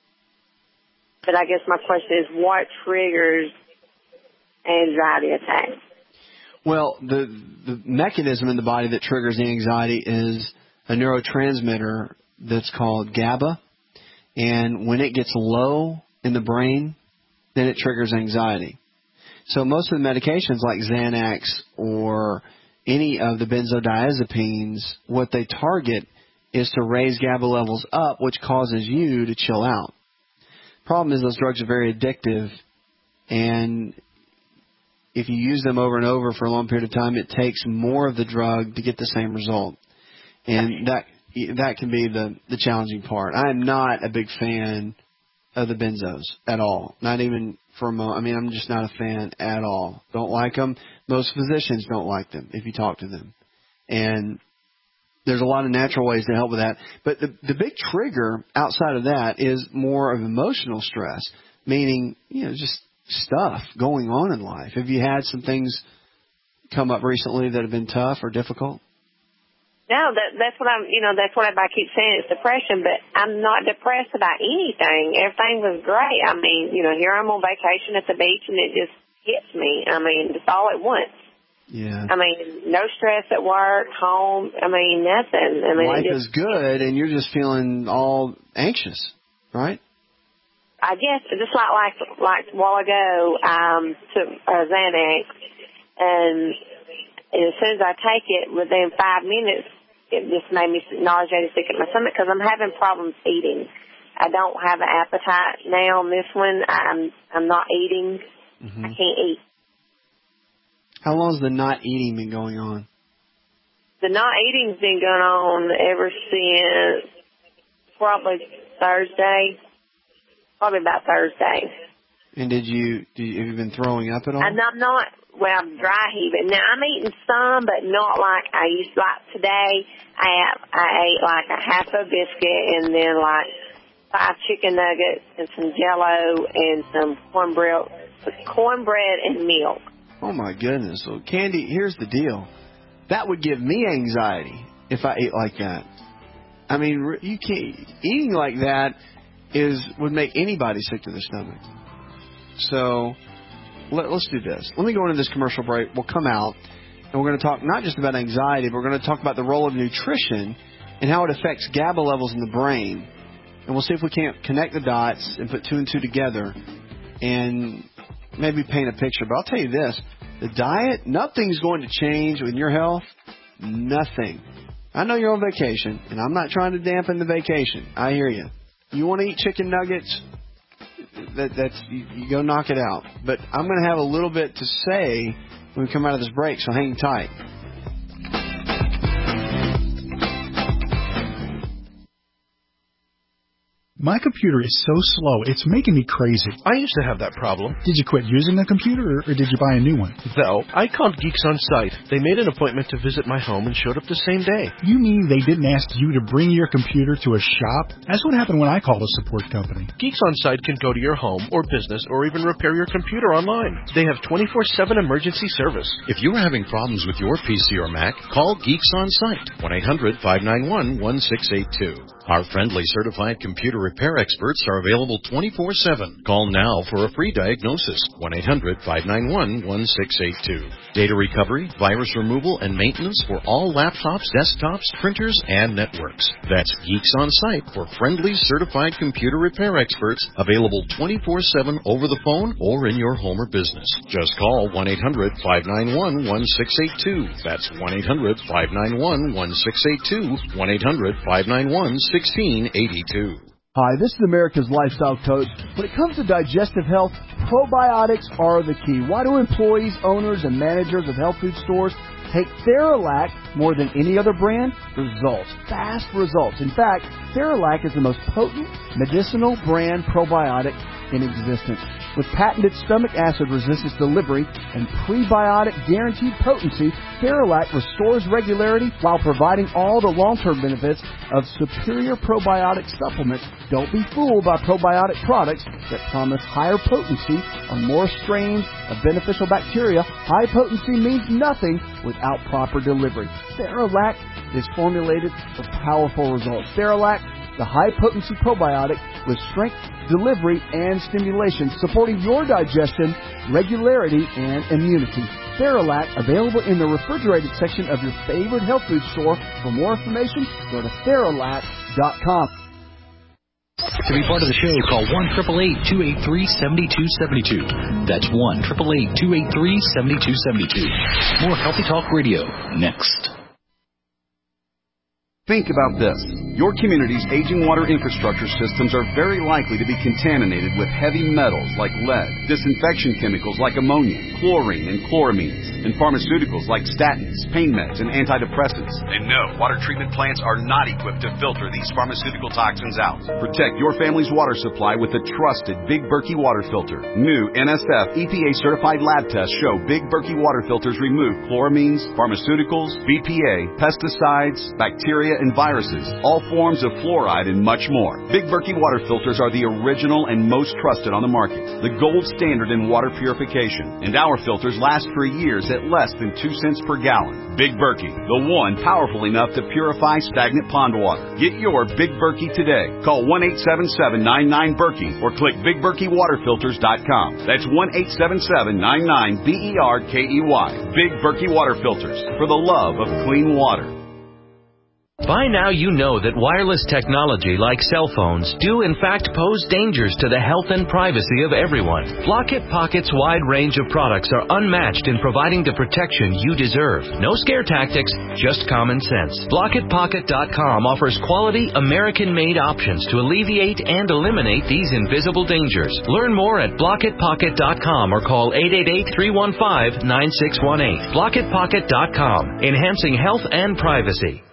But I guess my question is, what triggers anxiety attacks? Well, the the mechanism in the body that triggers the anxiety is a neurotransmitter that's called GABA. And when it gets low in the brain, then it triggers anxiety. So most of the medications like Xanax or any of the benzodiazepines, what they target is to raise GABA levels up, which causes you to chill out. Problem is those drugs are very addictive, and if you use them over and over for a long period of time, it takes more of the drug to get the same result. And that that can be the, the challenging part. I am not a big fan of the benzos at all. Not even for a moment. I mean, I'm just not a fan at all. Don't like them. Most physicians don't like them if you talk to them. And there's a lot of natural ways to help with that. But the, the big trigger outside of that is more of emotional stress, meaning, you know, just stuff going on in life. Have you had some things come up recently that have been tough or difficult? No, that, that's what I'm, you know, that's what I keep saying. It's depression, but I'm not depressed about anything. Everything was great. I mean, you know, here I'm on vacation at the beach, and it just hits me. I mean, just all at once. Yeah. I mean, no stress at work, home. I mean, nothing. I mean, life just, is good, and you're just feeling all anxious, right? I guess just like like like a while ago, um, took uh, Xanax, and as soon as I take it, within five minutes, it just made me nauseated, sick at my stomach because I'm having problems eating. I don't have an appetite now on this one. I'm I'm not eating. Mm-hmm. I can't eat. How long has the not eating been going on? The not eating's been going on ever since probably Thursday. Probably about Thursday. And did you, did you have you been throwing up at all? And I'm not, well, I'm dry heaving. Now, I'm eating some, but not like I used to. Like today, I have, I ate like a half a biscuit and then like five chicken nuggets and some Jell-O and some cornbread, cornbread and milk. Oh, my goodness. So, Candy, here's the deal. That would give me anxiety if I ate like that. I mean, you can't, eating like that is would make anybody sick to their stomach. So let, let's do this. Let me go into this commercial break. We'll come out, and we're going to talk not just about anxiety, but we're going to talk about the role of nutrition and how it affects GABA levels in the brain. And we'll see if we can't connect the dots and put two and two together and maybe paint a picture. But I'll tell you this. The diet, nothing's going to change with your health. Nothing. I know you're on vacation, and I'm not trying to dampen the vacation. I hear you. You want to eat chicken nuggets? That, that's you, you go knock it out. But I'm going to have a little bit to say when we come out of this break, so hang tight. My computer is so slow, it's making me crazy. I used to have that problem. Did you quit using a computer, or did you buy a new one? No, I called Geeks On Site. They made an appointment to visit my home and showed up the same day. You mean they didn't ask you to bring your computer to a shop? That's what happened when I called a support company. Geeks On Site can go to your home or business or even repair your computer online. They have twenty-four seven emergency service. If you're having problems with your P C or Mac, call Geeks On Site, one eight hundred five nine one one six eight two. Our friendly certified computer repair experts are available twenty-four seven. Call now for a free diagnosis, one eight hundred five nine one one six eight two. Data recovery, virus removal, and maintenance for all laptops, desktops, printers, and networks. That's Geeks On Site for friendly certified computer repair experts, available twenty-four seven over the phone or in your home or business. Just call one eight hundred five nine one one six eight two. That's one eight hundred five nine one one six eight two, one eight hundred five nine one sixteen eighty-two. Hi, this is America's Lifestyle Coach. When it comes to digestive health, probiotics are the key. Why do employees, owners, and managers of health food stores take Theralac more than any other brand? Results. Fast results. In fact, Theralac is the most potent medicinal brand probiotic in existence. With patented stomach acid resistance delivery and prebiotic guaranteed potency, Theralac restores regularity while providing all the long-term benefits of superior probiotic supplements. Don't be fooled by probiotic products that promise higher potency on more strains of beneficial bacteria. High potency means nothing without proper delivery. Theralac is formulated for powerful results. Theralac, the high-potency probiotic with strength, delivery, and stimulation, supporting your digestion, regularity, and immunity. Theralac, available in the refrigerated section of your favorite health food store. For more information, go to Theralac dot com. To be part of the show, call one eight eight eight, two eight three, seven two seven two. That's one eight eight eight, two eight three, seven two seven two. More Healthy Talk Radio next. Think about this. Your community's aging water infrastructure systems are very likely to be contaminated with heavy metals like lead, disinfection chemicals like ammonia, chlorine and chloramines, and pharmaceuticals like statins, pain meds, and antidepressants. And no, water treatment plants are not equipped to filter these pharmaceutical toxins out. Protect your family's water supply with the trusted Big Berkey water filter. New N S F E P A certified lab tests show Big Berkey water filters remove chloramines, pharmaceuticals, B P A, pesticides, bacteria, and viruses, all forms of fluoride, and much more. Big Berkey water filters are the original and most trusted on the market, the gold standard in water purification, and our filters last for years at less than two cents per gallon. Big Berkey, the one powerful enough to purify stagnant pond water. Get your Big Berkey today. Call one eight seven seven, nine nine, Berkey or click big berkey water filters dot com. That's one eight seven seven, nine nine, B E R K E Y. Big Berkey water filters, for the love of clean water. By now you know that wireless technology like cell phones do in fact pose dangers to the health and privacy of everyone. Blockit Pocket's wide range of products are unmatched in providing the protection you deserve. No scare tactics, just common sense. Blockit Pocket dot com offers quality American-made options to alleviate and eliminate these invisible dangers. Learn more at Blockit Pocket dot com or call eight eight eight, three one five, nine six one eight. Blockit Pocket dot com, enhancing health and privacy.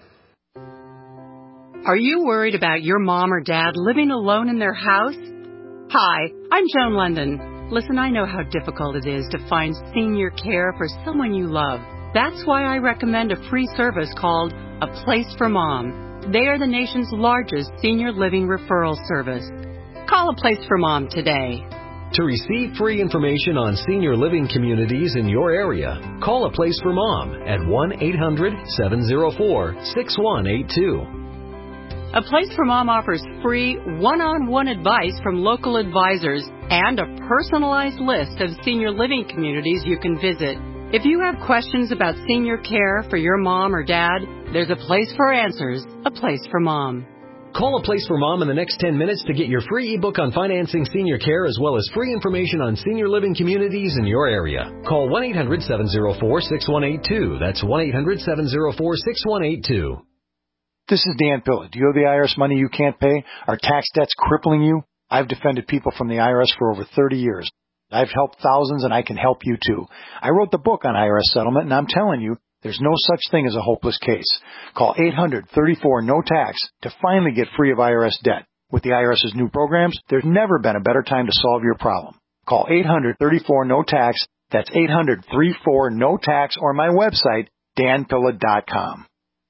Are you worried about your mom or dad living alone in their house? Hi, I'm Joan London. Listen, I know how difficult it is to find senior care for someone you love. That's why I recommend a free service called A Place for Mom. They are the nation's largest senior living referral service. Call A Place for Mom today. To receive free information on senior living communities in your area, call A Place for Mom at one eight hundred, seven oh four, six one eight two. A Place for Mom offers free one-on-one advice from local advisors and a personalized list of senior living communities you can visit. If you have questions about senior care for your mom or dad, there's a place for answers, A Place for Mom. Call A Place for Mom in the next ten minutes to get your free ebook on financing senior care as well as free information on senior living communities in your area. Call one eight hundred seven oh four six one eight two. That's one eight hundred seven oh four six one eight two. This is Dan Pilla. Do you owe the I R S money you can't pay? Are tax debts crippling you? I've defended people from the I R S for over thirty years. I've helped thousands, and I can help you too. I wrote the book on I R S settlement, and I'm telling you, there's no such thing as a hopeless case. Call eight hundred thirty-four no tax to finally get free of I R S debt. With the IRS's new programs, there's never been a better time to solve your problem. Call eight hundred thirty-four no tax. That's eight hundred thirty-four no tax, or my website, dan pilla dot com.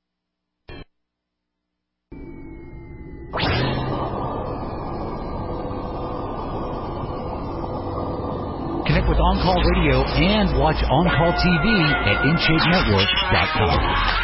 Connect with On Call Radio and watch On Call T V at in shape network dot com.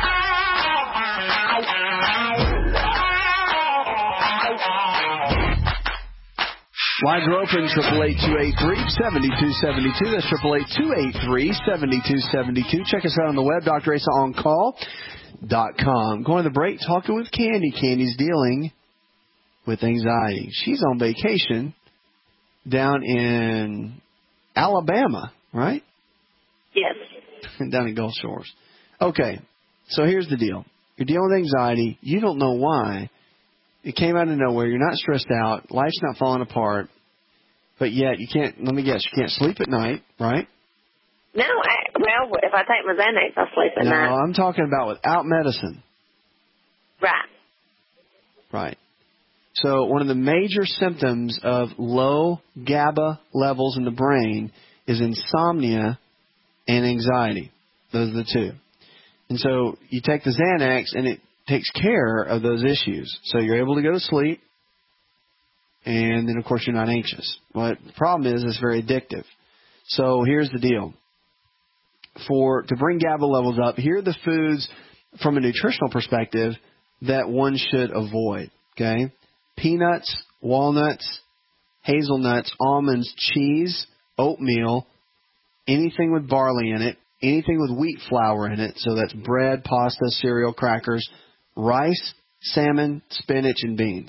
Lines are open, triple eight two eight three seven two seven two. That's triple eight two eight three seven two seven two. Check us out on the web, D R Asa On Call dot com. Going to the break, talking with Candy. Candy's dealing with anxiety. She's on vacation down in Alabama, right? Yes. Down in Gulf Shores. Okay, so here's the deal. You're dealing with anxiety. You don't know why. It came out of nowhere. You're not stressed out. Life's not falling apart. But yet, you can't, let me guess, you can't sleep at night, right? No, I, well, if I take my Xanax, I sleep at no, night. No, I'm talking about without medicine. Right. Right. So one of the major symptoms of low GABA levels in the brain is insomnia and anxiety. Those are the two. And so you take the Xanax, and it takes care of those issues. So you're able to go to sleep, and then, of course, you're not anxious. But the problem is it's very addictive. So here's the deal. For to bring GABA levels up, here are the foods from a nutritional perspective that one should avoid. Okay? Peanuts, walnuts, hazelnuts, almonds, cheese, oatmeal, anything with barley in it, anything with wheat flour in it, so that's bread, pasta, cereal, crackers, rice, salmon, spinach, and beans.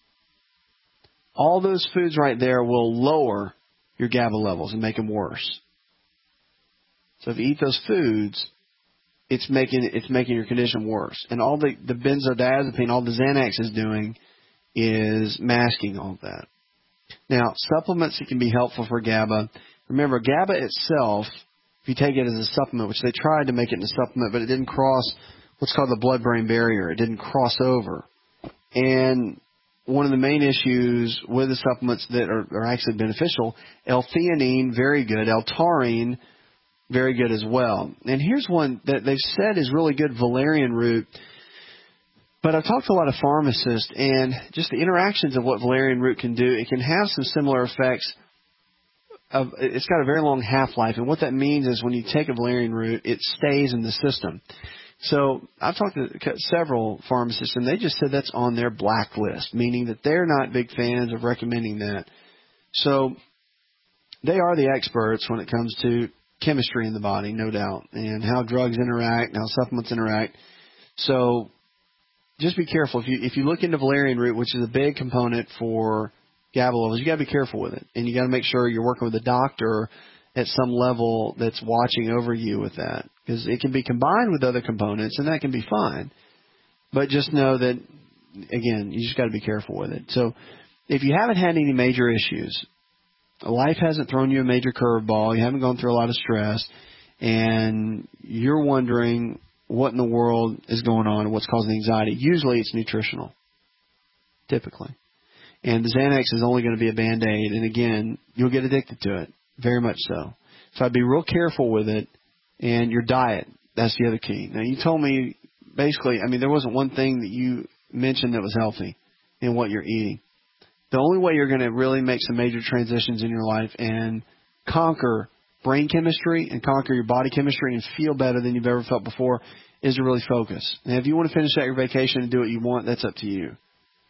All those foods right there will lower your GABA levels and make them worse. So if you eat those foods, it's making it's making your condition worse. And all the, the benzodiazepine, all the Xanax is doing is masking all of that. Now, supplements that can be helpful for GABA. Remember, GABA itself, if you take it as a supplement, which they tried to make it into a supplement, but it didn't cross what's called the blood-brain barrier. It didn't cross over. And one of the main issues with the supplements that are, are actually beneficial, L-theanine, very good. L-taurine, very good as well. And here's one that they've said is really good, valerian root. But I've talked to a lot of pharmacists, and just the interactions of what valerian root can do, it can have some similar effects. Of, it's got a very long half-life, and what that means is when you take a valerian root, it stays in the system. So I've talked to several pharmacists, and they just said that's on their blacklist, meaning that they're not big fans of recommending that. So they are the experts when it comes to chemistry in the body, no doubt, and how drugs interact, and how supplements interact. So just be careful. If you if you look into valerian root, which is a big component for GABA levels, you got to be careful with it, and you got to make sure you're working with a doctor at some level that's watching over you with that, because it can be combined with other components, and that can be fine. But just know that, again, you just got to be careful with it. So if you haven't had any major issues, life hasn't thrown you a major curveball, you haven't gone through a lot of stress, and you're wondering what in the world is going on and what's causing anxiety, usually it's nutritional, typically. And the Xanax is only going to be a Band-Aid, and again, you'll get addicted to it, very much so. So I'd be real careful with it, and your diet, that's the other key. Now, you told me, basically, I mean, there wasn't one thing that you mentioned that was healthy in what you're eating. The only way you're going to really make some major transitions in your life and conquer brain chemistry and conquer your body chemistry and feel better than you've ever felt before is to really focus. And if you want to finish out your vacation and do what you want, that's up to you.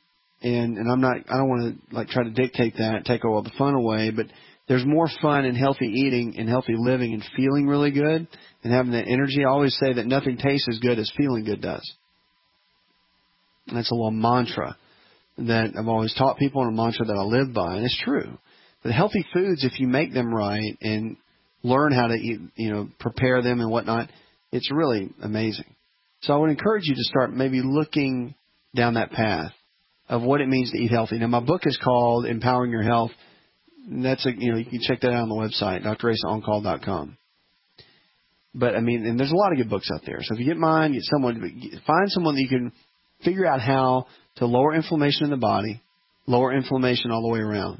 And and I'm not, I don't want to like try to dictate that, take all the fun away, but there's more fun in healthy eating and healthy living and feeling really good and having that energy. I always say that nothing tastes as good as feeling good does. And that's a little mantra that I've always taught people and a mantra that I live by, and it's true. But healthy foods, if you make them right and learn how to eat, you know, prepare them and whatnot, it's really amazing. So I would encourage you to start maybe looking down that path of what it means to eat healthy. Now, my book is called Empowering Your Health. That's a, you know, you can check that out on the website, d r asa on call dot com. But I mean, and there's a lot of good books out there. So if you get mine, get someone, find someone that you can figure out how to lower inflammation in the body, lower inflammation all the way around.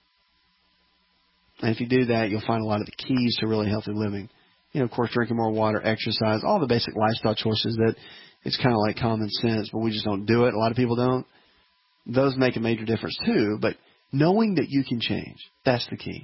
And if you do that, you'll find a lot of the keys to really healthy living. You know, of course, drinking more water, exercise, all the basic lifestyle choices that it's kind of like common sense, but we just don't do it. A lot of people don't. Those make a major difference too, but knowing that you can change, that's the key.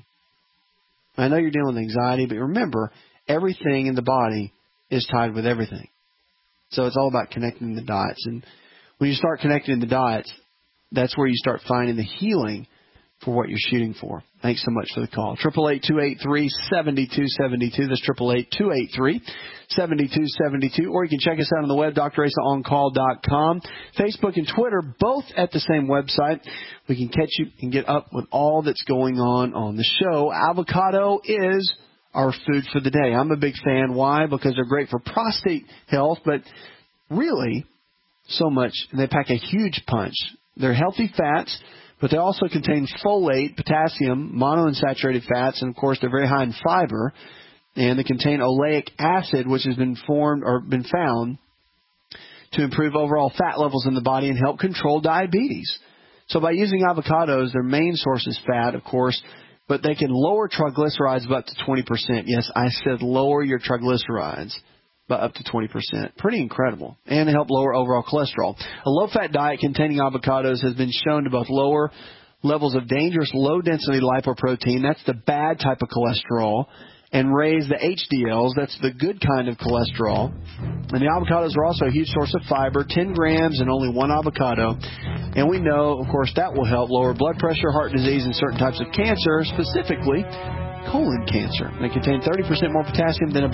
I know you're dealing with anxiety, but remember, everything in the body is tied with everything. So it's all about connecting the dots. And when you start connecting the dots, that's where you start finding the healing for what you're shooting for. Thanks so much for the call. eight eight eight, two eight three, seven two seven two. That's eight eight eight, two eight three, seven two seven two. Or you can check us out on the web, d r asa on call dot com. Facebook and Twitter, both at the same website. We can catch you and get up with all that's going on on the show. Avocado is our food for the day. I'm a big fan. Why? Because they're great for prostate health, but really so much, and they pack a huge punch. They're healthy fats, but they also contain folate, potassium, monounsaturated fats, and, of course, they're very high in fiber. And they contain oleic acid, which has been formed or been found to improve overall fat levels in the body and help control diabetes. So by using avocados, their main source is fat, of course, but they can lower triglycerides by up to twenty percent. Yes, I said lower your triglycerides by up to twenty percent. Pretty incredible. And help lower overall cholesterol. A low-fat diet containing avocados has been shown to both lower levels of dangerous low-density lipoprotein, that's the bad type of cholesterol, and raise the H D Ls, that's the good kind of cholesterol. And the avocados are also a huge source of fiber, ten grams and only one avocado. And we know, of course, that will help lower blood pressure, heart disease, and certain types of cancer, specifically colon cancer. They contain thirty percent more potassium than a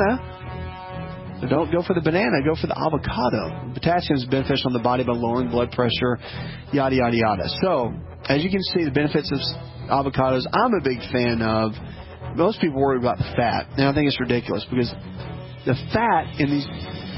banana. So don't go for the banana, go for the avocado. Potassium is beneficial in the body by lowering blood pressure, yada, yada, yada. So, as you can see, the benefits of avocados, I'm a big fan of. Most people worry about the fat, and I think it's ridiculous because the fat in these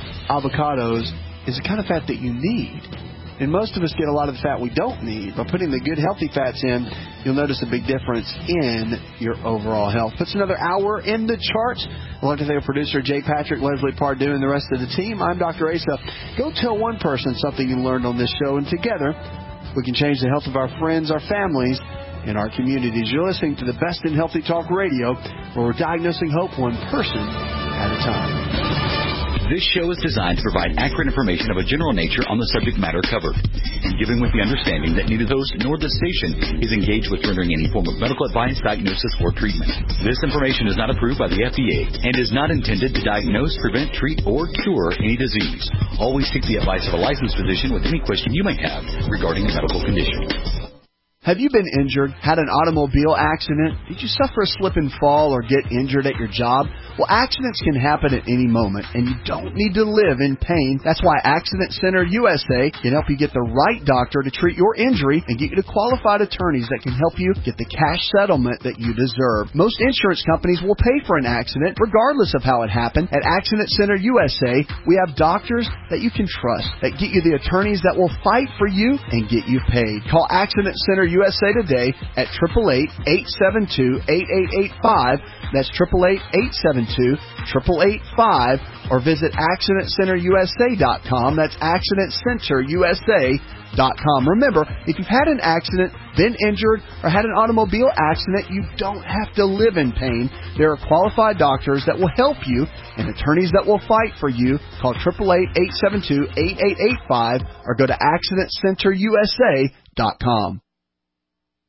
avocados is the kind of fat that you need. And most of us get a lot of the fat we don't need. By putting the good, healthy fats in, you'll notice a big difference in your overall health. Puts another hour in the charts. I'd like to thank our producer, Jay Patrick, Leslie Pardue, and the rest of the team. I'm Doctor Asa. Go tell one person something you learned on this show, and together we can change the health of our friends, our families, and our communities. You're listening to the best in Healthy Talk Radio, where we're diagnosing hope one person at a time. This show is designed to provide accurate information of a general nature on the subject matter covered, and given with the understanding that neither the host nor the station is engaged with rendering any form of medical advice, diagnosis, or treatment. This information is not approved by the F D A and is not intended to diagnose, prevent, treat, or cure any disease. Always seek the advice of a licensed physician with any question you may have regarding a medical condition. Have you been injured, had an automobile accident? Did you suffer a slip and fall or get injured at your job? Well, accidents can happen at any moment, and you don't need to live in pain. That's why Accident Center U S A can help you get the right doctor to treat your injury and get you to qualified attorneys that can help you get the cash settlement that you deserve. Most insurance companies will pay for an accident, regardless of how it happened. At Accident Center U S A, we have doctors that you can trust, that get you the attorneys that will fight for you and get you paid. Call Accident Center U S A today at eight eight eight, eight seven two, eight eight eight five. That's eight eight eight, eight seven two, eight eight eight five. Or visit accident center u s a dot com. That's accident center u s a dot com. Remember, if you've had an accident, been injured, or had an automobile accident, you don't have to live in pain. There are qualified doctors that will help you and attorneys that will fight for you. Call eight eight eight, eight seven two, eight eight eight five or go to accident center u s a dot com.